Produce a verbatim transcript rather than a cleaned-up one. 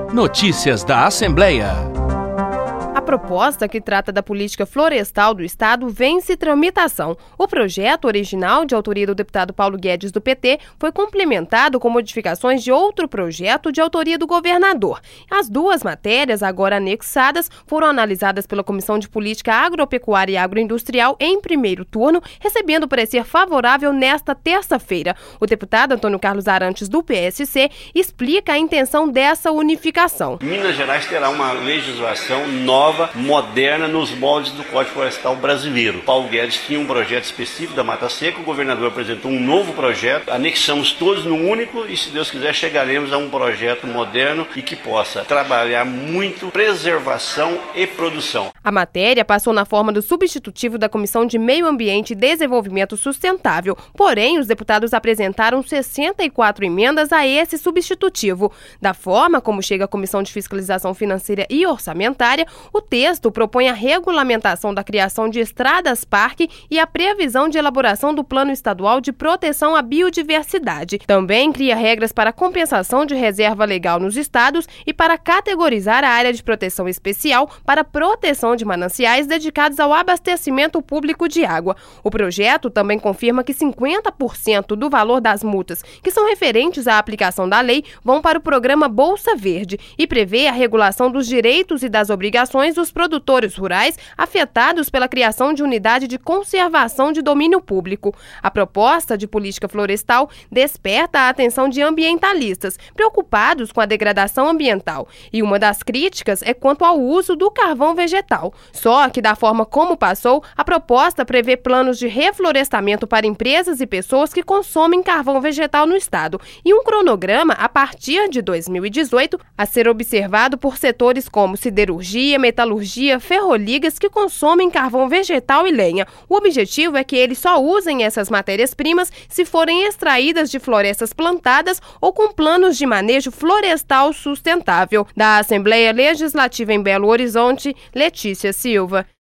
Notícias da Assembleia. A proposta que trata da política florestal do Estado vence tramitação. O projeto original, de autoria do deputado Paulo Guedes, do P T, foi complementado com modificações de outro projeto de autoria do governador. As duas matérias, agora anexadas, foram analisadas pela Comissão de Política Agropecuária e Agroindustrial em primeiro turno, recebendo parecer favorável nesta terça-feira. O deputado Antônio Carlos Arantes, do P S C, explica a intenção dessa unificação. Minas Gerais terá uma legislação nova, moderna, nos moldes do Código Florestal brasileiro. Paulo Guedes tinha um projeto específico da Mata Seca, o governador apresentou um novo projeto, anexamos todos num único e, se Deus quiser, chegaremos a um projeto moderno e que possa trabalhar muito preservação e produção. A matéria passou na forma do substitutivo da Comissão de Meio Ambiente e Desenvolvimento Sustentável, porém os deputados apresentaram sessenta e quatro emendas a esse substitutivo. Da forma como chega a Comissão de Fiscalização Financeira e Orçamentária, o texto propõe a regulamentação da criação de estradas-parque e a previsão de elaboração do Plano Estadual de Proteção à Biodiversidade. Também cria regras para a compensação de reserva legal nos estados e para categorizar a área de proteção especial para proteção de mananciais dedicados ao abastecimento público de água. O projeto também confirma que cinquenta por cento do valor das multas que são referentes à aplicação da lei vão para o programa Bolsa Verde e prevê a regulação dos direitos e das obrigações dos produtores rurais afetados pela criação de unidade de conservação de domínio público. A proposta de política florestal desperta a atenção de ambientalistas, preocupados com a degradação ambiental. E uma das críticas é quanto ao uso do carvão vegetal. Só que, da forma como passou, a proposta prevê planos de reflorestamento para empresas e pessoas que consomem carvão vegetal no estado e um cronograma a partir de dois mil e dezoito a ser observado por setores como siderurgia, metalurgia, ferroligas que consomem carvão vegetal e lenha. O objetivo é que eles só usem essas matérias-primas se forem extraídas de florestas plantadas ou com planos de manejo florestal sustentável. Da Assembleia Legislativa em Belo Horizonte, Letícia Silva.